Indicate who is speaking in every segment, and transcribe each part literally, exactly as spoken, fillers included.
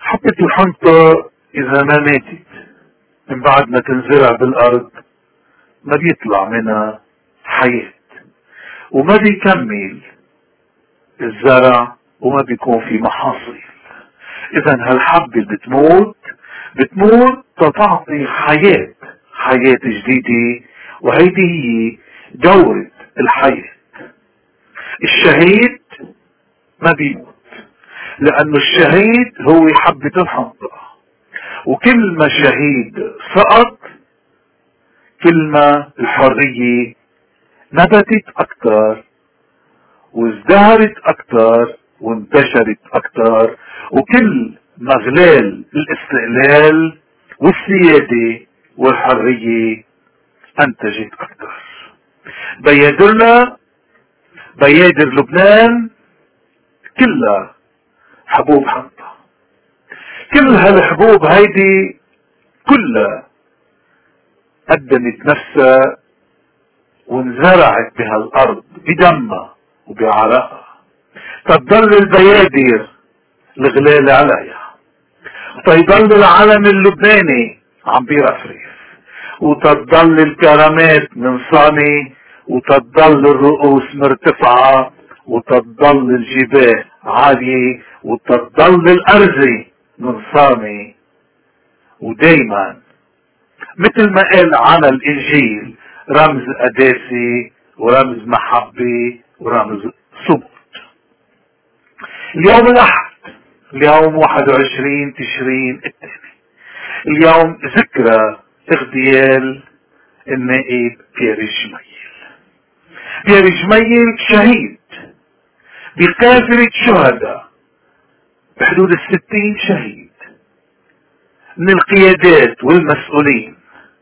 Speaker 1: حبة الحنطة إذا ما ماتت من بعد ما تنزرع بالأرض ما بيطلع منها حياة، وما بيكمل الزرع، وما بيكون في محاصيل. إذا هالحبة اللي بتموت بتموت تتعطي حياة حياة جديدة، وهيدي هي دورة الحياة. الشهيد ما بيموت، لأنه الشهيد هو حبة الحنطة، وكل ما شهيد سقط كل ما الحرية نبتت أكتر وازدهرت أكتر وانتشرت أكتر، وكل ما غلال الاستقلال والسيادة والحرية انتجت أكتر. بيادرنا بيادر لبنان كلها حبوب حنطة. كل هالحبوب هيدي كلها قدمت نفسها وانزرعت بهالارض بدمها وبعرقها، تضل البيادر الغلال عليها، وتضل العلم اللبناني عم بيرفرف، وتضل الكرامات منصانة، وتضل الرؤوس مرتفعة، وتضل الجباه عالية، وتضل الأرزة منصانة. ودايما مثل ما قال عن الإنجيل رمز قداسة ورمز محبة ورمز صمت. اليوم الأحد، اليوم واحد وعشرين تشرين الثاني، اليوم ذكرى اغتيال النائب بيير جميل. بيير جميل شهيد بقافلة شهداء بحدود الستين شهيد من القيادات والمسؤولين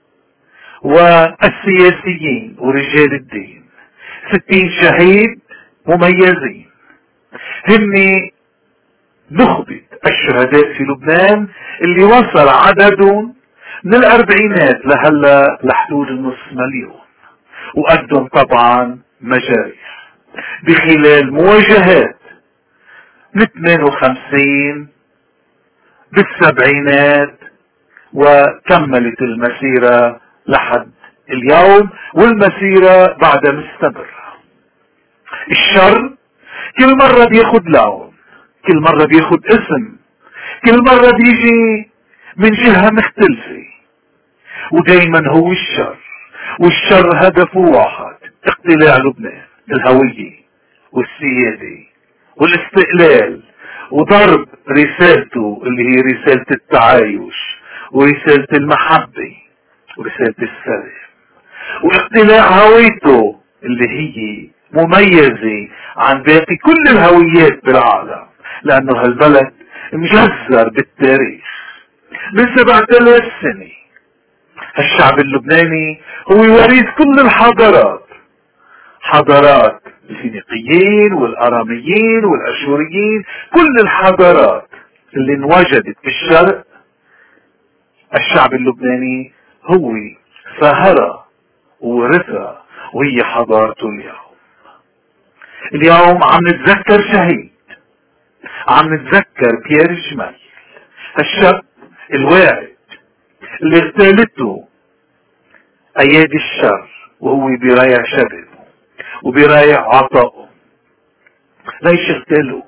Speaker 1: والسياسيين ورجال الدين. ستين شهيد مميزين، هم نخبة الشهداء في لبنان اللي وصل عددهم من الاربعينات لهلا لحدود النص مليون، وقدم طبعا مجاريح بخلال مواجهات من اثنين وخمسين بالسبعينات، وكملت المسيرة لحد اليوم، والمسيرة بعد مستمرة. الشر كل مرة بياخد لون، كل مرة بياخد اسم، كل مرة بيجي من جهة مختلفة، ودايما هو الشر. والشر هدفه واحد: اقتلاع لبنان، الهوية والسيادة والاستقلال، وضرب رسالته اللي هي رسالة التعايش ورسالة المحبة ورسالة السلام، واقتلاع هويته اللي هي مميزة عن باقي كل الهويات بالعالم، لأنه هالبلد مجزر بالتاريخ من سبعة آلاف سنة. الشعب اللبناني هو وريث كل الحضارات، حضارات الفينيقيين والاراميين والاشوريين، كل الحضارات اللي انوجدت بالشرق الشعب اللبناني هو سهرها وورثها، وهي حضارته. اليوم اليوم عم نتذكر شهيد، عم نتذكر بيير جميل، الشاب الواعد اللي اغتالته ايادي الشر وهو برايع شبابه وبرايع عطائه. ليش اغتالوه؟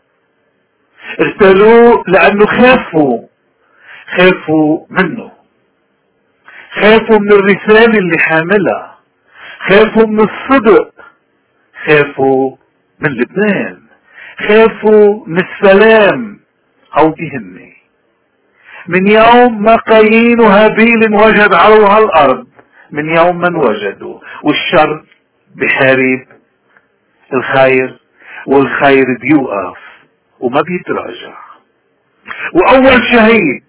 Speaker 1: اغتالوه لانه خافوا خافوا منه، خافوا من الرسالة اللي حاملها، خافوا من الصدق، خافوا من لبنان، خافوا من السلام. هودي هني من يوم ما قايين وهابيل وجد على الارض، من يوم ما انوجدوا، والشر بحارب الخير والخير بيوقف وما بيتراجع. واول شهيد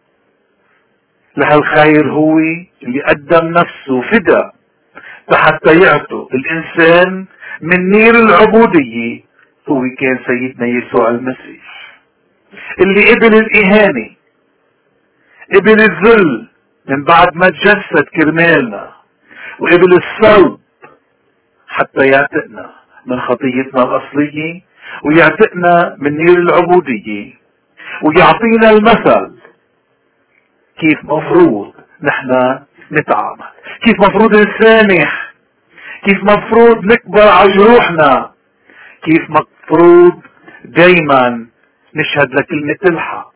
Speaker 1: لهالخير هو اللي قدم نفسه فدا حتى يعطوا الانسان من نير العبودية، هو كان سيدنا يسوع المسيح، اللي قبل الاهانة، قبل الذل من بعد ما تجسد كرمالنا، وقبل الصلب حتى يعتقنا من خطيتنا الأصلية ويعتقنا من نير العبودية. ويعطينا المثل كيف مفروض نحن نتعامل، كيف مفروض نسامح، كيف مفروض نكبر على جروحنا، كيف مفروض دايما نشهد لكلمة الحق.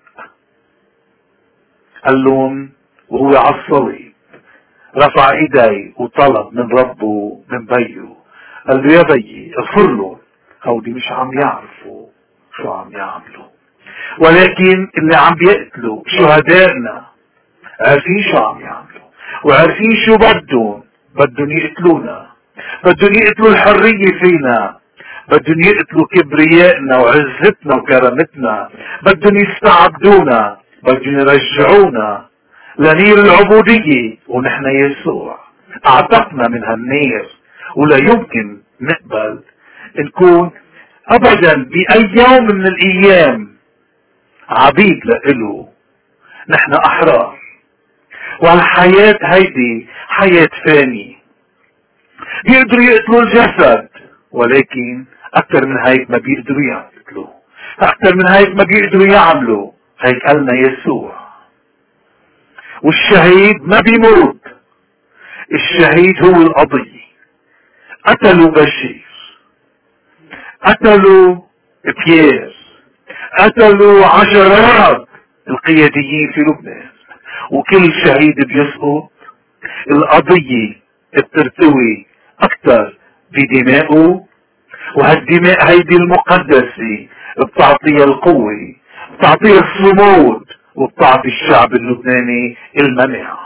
Speaker 1: قال لهم وهو على الصليب رفع ايدي وطلب من ربه من بيه، قال له يا بيي اغفر له، هودي مش عم يعرفوا شو عم يعملوا، ولكن اللي عم بيقتلوا شهدائنا عارفين شو عم يعملوا، وعارفين شو بدهم، بدهم يقتلونا، بدهم يقتلوا الحرية فينا، بدهم يقتلوا كبريائنا وعزتنا وكرامتنا، بدهم يستعبدونا، بدهم يرجعونا لنير العبودية. ونحن يسوع اعتقنا من هالنير، ولا يمكن نقبل نكون ابدا باي يوم من الايام عبيد لإله. نحن احرار، والحياة هيدي حياة فانية. بيقدروا يقتلوا الجسد، ولكن اكثر من هيك ما بيقدروا يقتلوا، اكثر من هيك ما بيقدروا يعملوا. هيك قالنا يسوع. والشهيد ما بيموت، الشهيد هو القضية. قتلوا بشير، قتلوا بيير، قتلوا عشرات القياديين في لبنان، وكل شهيد بيسقط القضية بترتوي اكثر بدمائه، وهالدماء هيدي المقدسة بتعطيها القوة، بتعطيها الصمود، وبتعطي الشعب اللبناني المناعة.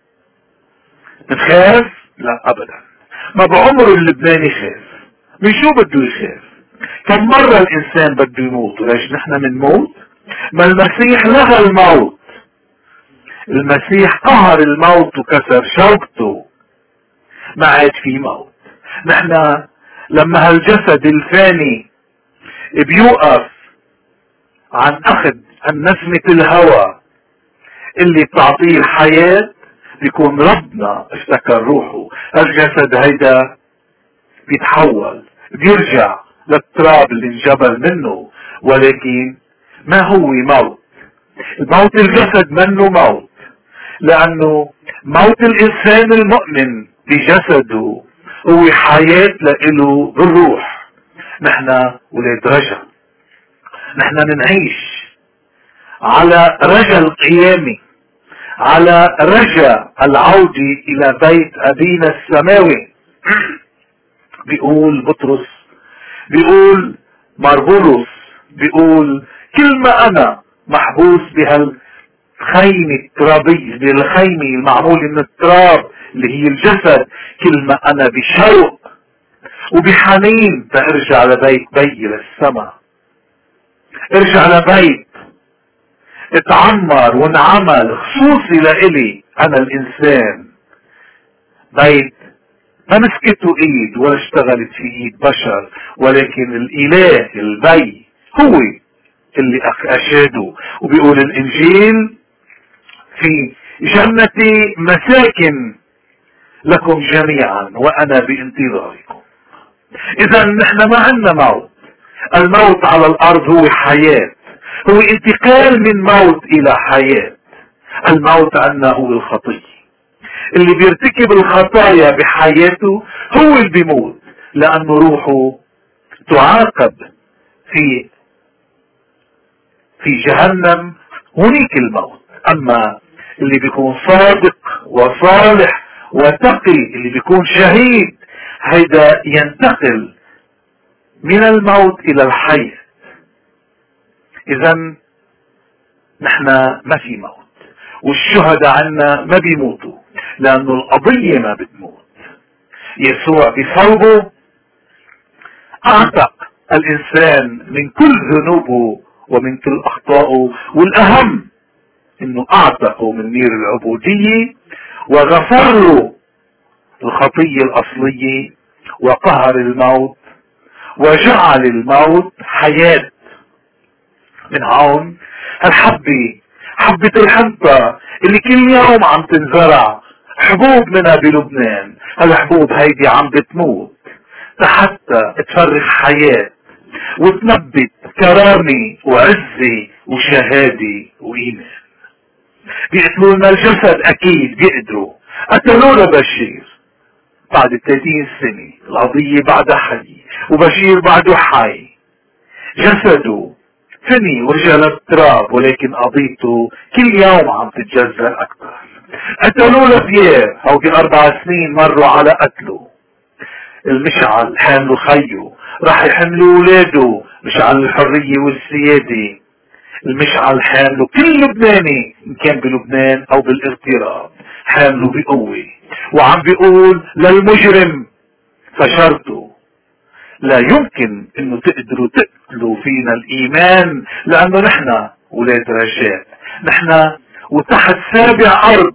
Speaker 1: نخاف؟ لا ابدا، ما بعمر اللبناني خاف. من شو بده يخاف؟ كم مرة الانسان بده يموت وليش نحن منموت؟ ما المسيح لغى الموت، المسيح قهر الموت وكسر شوكته، ما عاد في موت. نحن لما هالجسد الفاني بيوقف عن اخذ النسمة الهوى اللي بتعطيه الحياة، بيكون ربنا افتكر روحه. الجسد هيدا بيتحول، بيرجع للتراب اللي انجبل منه، ولكن ما هو موت. الموت الجسد منه موت، لانه موت الانسان المؤمن بجسده هو حياة لإله بالروح. نحن ولاد رجا، نحن نعيش على رجا القيامة، على رجا العودة الى بيت ابينا السماوي. بيقول بطرس، بيقول مربولوس، بيقول كل ما انا محبوس بهالخيمة الترابية، بالخيمة المعمولة من التراب اللي هي الجسد، كل ما انا بشوق وبحنين ترجع لبيت بي للسماء، ارجع لبيت اتعمر وانعمل خصوصي لإلي انا الانسان، بيت ما مسكته ايد ولا اشتغلت في ايد بشر، ولكن الاله البي هو اللي اشاده. وبيقول الانجيل في جنتي مساكن لكم جميعا وانا بانتظاركم. اذا نحن ما عندنا موت. الموت على الارض هو حياة، هو انتقال من موت الى حياة. الموت عندنا هو الخطية. اللي بيرتكب الخطايا بحياته هو اللي بيموت، لانه روحه تعاقب في في جهنم، هناك الموت. اما اللي بيكون صادق وصالح وتقي، اللي بيكون شهيد، هيدا ينتقل من الموت الى الحياة. اذا نحن ما في موت، والشهداء عنا ما بيموتوا، لانه القضية ما بتموت. يسوع بصلبه اعتق الانسان من كل ذنوبه ومن كل اخطائه، والاهم انه اعتقه من نير العبودية، وغفر له الخطية الاصلية، وقهر الموت، وجعل الموت حياة. من هون الحبة، حبة الحنطة اللي كل يوم عم تنزرع حبوب منها بلبنان، هالحبوب هيدي عم بتموت حتى تفرخ حياة وتنبت كرامة وعزة وشهادة وإيمان. بيقتلوا لنا الجسد أكيد بيقدروا. قتلوا لبشير بعد ثلاثين سنة، القضية بعدها حي وبشير بعده حي، جسده فني ورجع للتراب، ولكن قضيته كل يوم عم تتجزأ أكثر. قتلوا لبيير، هودي أربع سنين مروا على قتله. المشعل حاملوا خيه، راح يحملوا اولاده مشعل الحرية والسيادة. المشعل حامله كل لبناني ان كان بلبنان او بالاغتراب، حامله بقوة، وعم بيقول للمجرم فشرته لا يمكن انه تقدروا تقتلوا فينا الايمان، لانه نحن ولاد رجال، نحن وتحت سابع ارض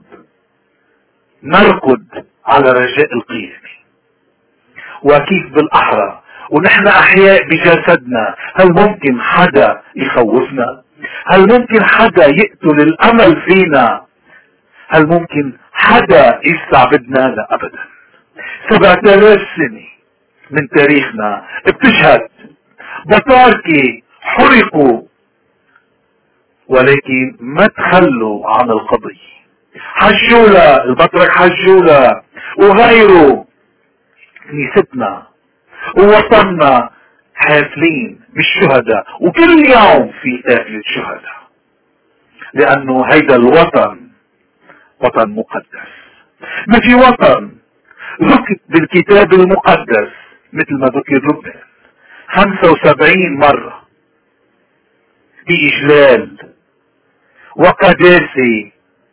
Speaker 1: نركض على رجاء القيامة. وكيف بالاحرى ونحن احياء بجسدنا، هل ممكن حدا يخوفنا؟ هل ممكن حدا يقتل الامل فينا؟ هل ممكن حدا يستعبدنا؟ لا ابدا. سبعة آلاف سنة من تاريخنا بتشهد بطاركة حرقوا، ولكن ما تخلوا عن القضية. حجولا البطرك، حجولا وغيره، كنيستنا ووطننا حافلين بالشهداء، وكل يوم في قافلة شهداء، لأنه هيدا الوطن وطن مقدس. ما في وطن ذكر بالكتاب المقدس مثل ما ذكر لبنان خمسة وسبعين مرة بإجلال وقداسة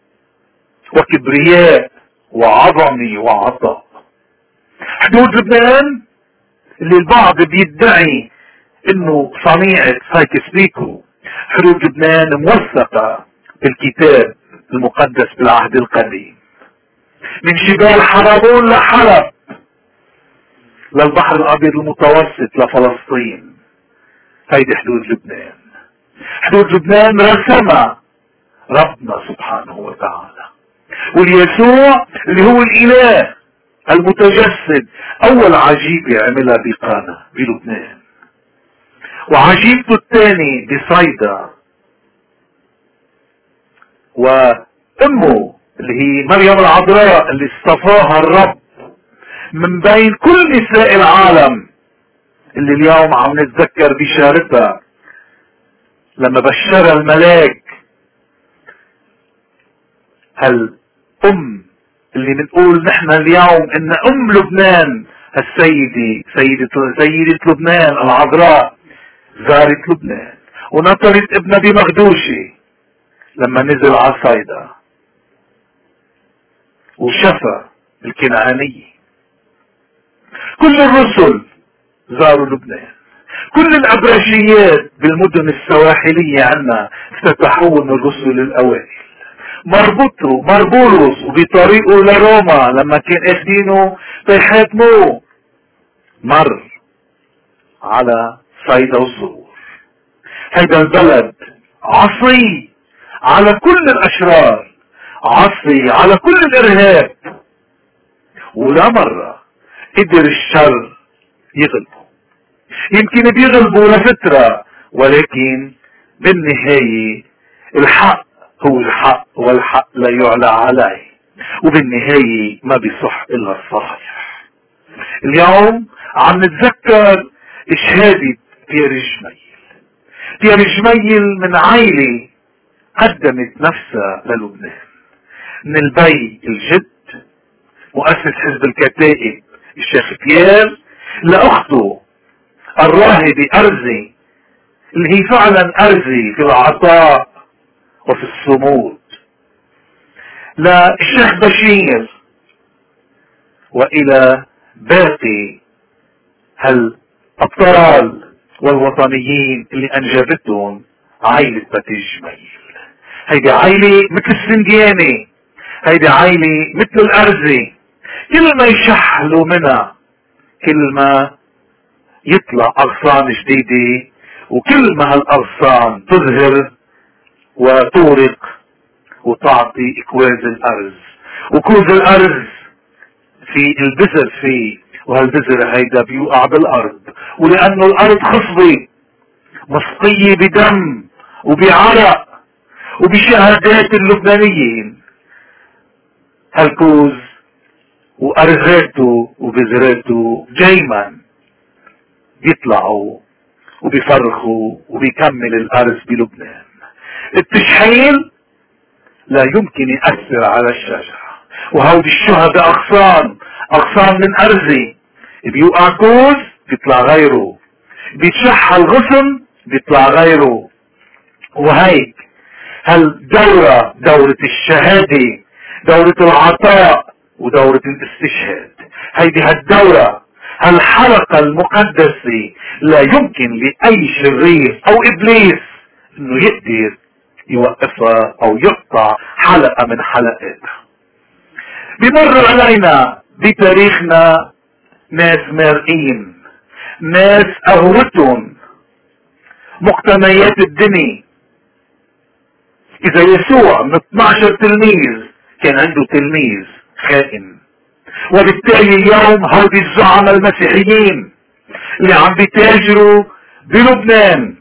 Speaker 1: وكبرياء وعظمة وعطاء. حدود لبنان اللي البعض بيدعي انه صنيعة سايكس بيكو، حدود لبنان موثقة بالكتاب المقدس بالعهد القديم، من شبال حربون لحلب للبحر الابيض المتوسط لفلسطين. هيدي حدود لبنان. حدود لبنان رسمها ربنا سبحانه وتعالى، واليسوع اللي هو الاله المتجسد اول عجيبة عملها بقانا بلبنان، وعجيبته الثاني بصيدا، وامه اللي هي مريم العذراء اللي اصطفاها الرب من بين كل نساء العالم، اللي اليوم عم نتذكر بشارتها لما بشرها الملاك. هالام اللي بنقول نحن اليوم ان ام لبنان السيدة سيدة سيدة لبنان العذراء زارت لبنان ونطرت ابنها بمخدوشة لما نزل على صيدا وشفى الكنعانية. كل الرسل زاروا لبنان، كل الابرشيات بالمدن السواحلية عنا افتتحوهم الرسل الاوائل. مربوطه مربولوس وبطريقه لروما لما كان اخدينه بيحاكموه مر على صيدا وصور. هيدا البلد عصي على كل الاشرار، عصي على كل الارهاب، ولا مرة قدر الشر يغلبه. يمكن بيغلبوا لفترة، ولكن بالنهاية الحق هو الحق، والحق لا يعلى عليه، وبالنهاية ما بيصح الا الصحيح. اليوم عم نتذكر شهادة بيير جميل. بيير جميل من عائلة قدمت نفسها للبنان، من البي الجد مؤسس حزب الكتائب الشيخ بيير، لاخته الراهبة ارزي اللي هي فعلا ارزي في العطاء وفي الصمود، للشيخ بشير، والى باقي هالابطال والوطنيين اللي انجبتهم عائلة بيير جميل. هيدي عائلة مثل السندياني، هيدي عائلة مثل الارزي، كل ما يشحلوا منها كل ما يطلع اغصان جديدة، وكل ما هالاغصان تظهر وتورق وتعطي اكواز الارز. وكوز الارز في البذر فيه، وهالبذر هيدا بيوقع بالارض، ولانه الارض خصبة مسقية بدم وبعرق وبشهادات اللبنانيين. هالكوز وأرزاته وبذراته دايما بيطلعوا وبيفرخوا وبيكمل الأرز بلبنان. التشحيل لا يمكن يأثر على الشجرة، وهودي الشهداء أغصان أغصان من أرزي، بيوقع كوز بيطلع غيره، بيتشحل غصن بيطلع غيره. وهيك هالدورة، دورة الشهادة، دورة العطاء ودورة الاستشهاد، هيدي هالدورة، هالحلقة المقدسة لا يمكن لأي شرير أو إبليس إنه يقدر يوقفها أو يقطع حلقة من حلقاتها. بمر علينا بتاريخنا ناس مارقين، ناس قهوتهم مقتنيات الدنيا. إذا يسوع من اثني عشر تلميذ كان عنده تلميذ خائن، وبالتالي اليوم هودي الزعماء المسيحيين اللي عم بيتاجروا بلبنان،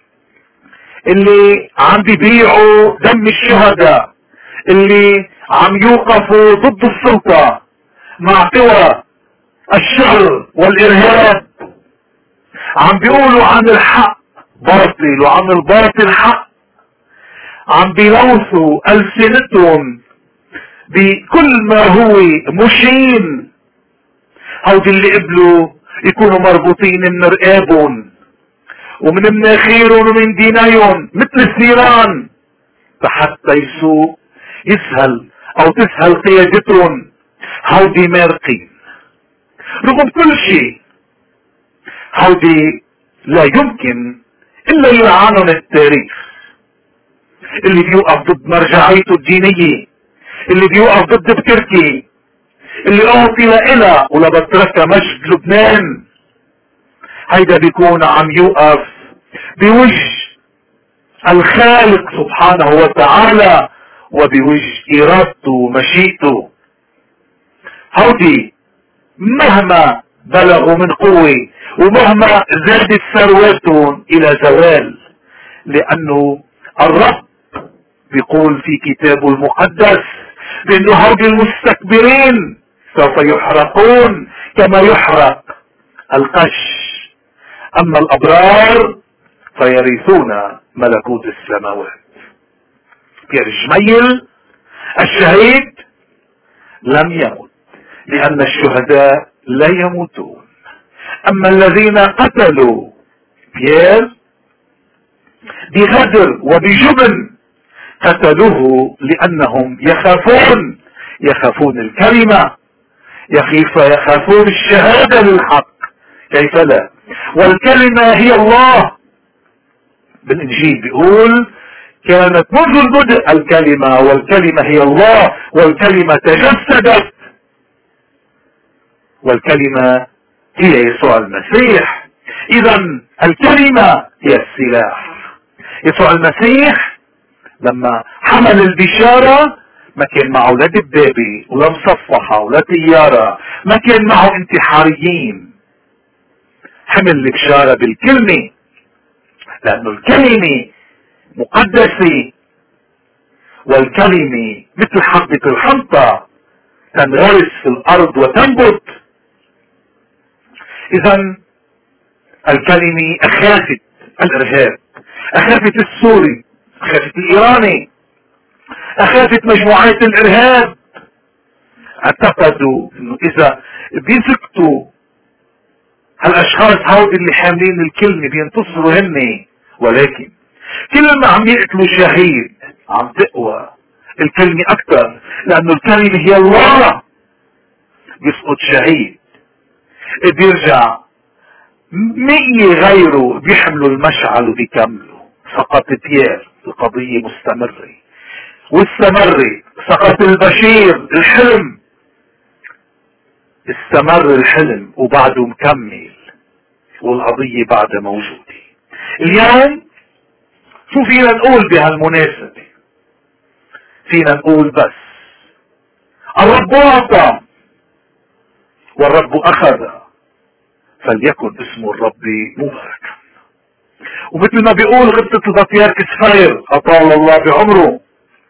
Speaker 1: اللي عم بيبيعوا دم الشهداء، اللي عم يوقفوا ضد السلطة مع قوى الشر والإرهاب، عم بيقولوا عن الحق باطل وعن الباطل حق، عم بيلوثوا ألسنتهم بكل ما هو مشين. هودي اللي قبلوا يكونوا مربوطين من رقابهم ومن مناخيرهم ومن دينيهم مثل الثيران، فحتى يسوق يسهل او تسهل قيادتهم. هودي مارقين رغم كل شيء، هودي لا يمكن الا يلعنهم التاريخ. اللي بيوقف ضد مرجعيته الدينية، اللي بيوقف ضد بكركي، اللي اعطي لإلها ولبتركها مجد لبنان، هيدا بيكون عم يوقف بوجه الخالق سبحانه وتعالى وبوجه ارادته ومشيئته. هودي مهما بلغوا من قوة ومهما زادت ثرواتهم الى زوال، لانه الرب بيقول في كتابه المقدس بانه هودي المستكبرين سوف يحرقون كما يحرق القش، اما الابرار فيرثون ملكوت السماوات. بيرجميل الشهيد لم يمت لان الشهداء لا يموتون، اما الذين قتلوا بيير بغدر وبجبن قتلوه لانهم يخافون يخافون الكلمة، يخيف يخافون الشهادة للحق. كيف لا؟ والكلمة هي الله. بالانجيل بيقول كانت منذ البدء الكلمة والكلمة هي الله والكلمة تجسدت، والكلمة هي يسوع المسيح. اذا الكلمة هي السلاح. يسوع المسيح لما حمل البشارة ما كان معه لا دبابة ولا مصفحة ولا طيارة، ما كان معه انتحاريين. حمل البشارة بالكلمة، لأنه الكلمة مقدسة، والكلمة مثل حبة الحنطة تنغرس في الأرض وتنبت. إذا الكلمة أخافت الإرهاب، أخافت السوري، أخافت الإيراني، أخافت مجموعات الإرهاب. اعتقدوا إنه إذا بيسكتوا هالأشخاص هودي اللي حاملين الكلمة بينتصروا هني، ولكن كل ما عم يقتلوا شهيد عم تقوى الكلمة أكثر، لأنه الكلمة هي الله. بيسقط شهيد بيرجع مئة غيره بيحملوا المشعل وبيكملوا. سقط بيير القضية مستمرة واستمرت، سقط البشير الحلم استمر الحلم وبعده مكمل، والقضية بعدها موجودة. اليوم شو فينا نقول بهالمناسبة؟ فينا نقول بس الرب أعطى والرب أخذ، فليكن اسم الرب مباركا. ومثل ما بيقول غبطة البطيارك سفير أطال الله بعمره،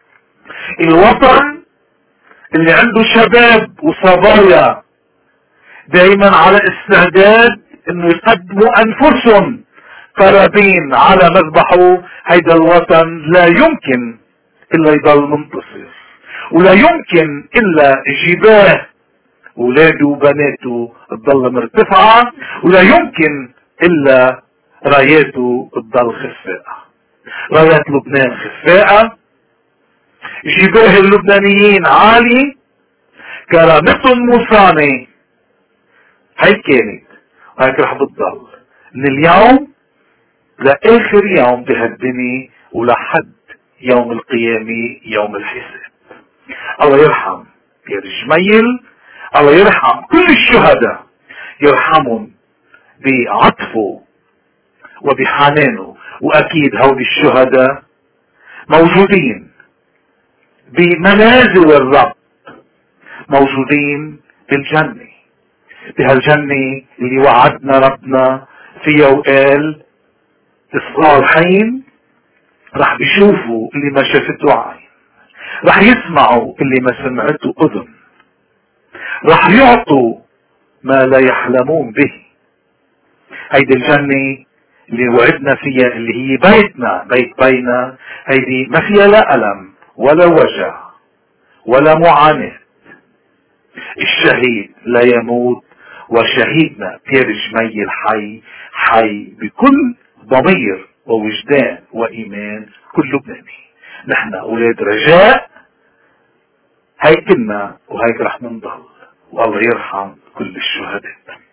Speaker 1: الوطن اللي عنده شباب وصبايا دايما على استعداد انه يقدموا انفسهم قرابين على مذبحه، هيدا الوطن لا يمكن الا يضل منتصر، ولا يمكن الا جباه اولاده وبناته تضل مرتفعة، ولا يمكن الا راياته تضل خفاءة. رايات لبنان خفاءة، جباه اللبنانيين عالي، كرامتهم مصانة. هاي كانت وهيك رح بتضل من اليوم لاخر يوم بهالدنيا ولحد يوم القيامة، يوم الحساب. الله يرحم بيير جميل، الله يرحم كل الشهداء، يرحمهم بعطفه وبحنانه. واكيد هؤلاء الشهداء موجودين بمنازل الرب، موجودين بالجنة، بهالجنة اللي وعدنا ربنا فيها وقال الصالحين رح بيشوفوا اللي ما شافته عين، رح يسمعوا اللي ما سمعته اذن، رح يعطوا ما لا يحلمون به. هيدي الجنة اللي وعدنا فيها اللي هي بيتنا، بيت بينا، هيدي ما فيها لا ألم ولا وجع ولا معاناة. الشهيد لا يموت، وشهيدنا بيير جميل حي، حي بكل ضمير ووجدان وإيمان كل لبناني. نحن أولاد رجاء، هيك كنا وهيك رح نضل، والله يرحم كل الشهداء.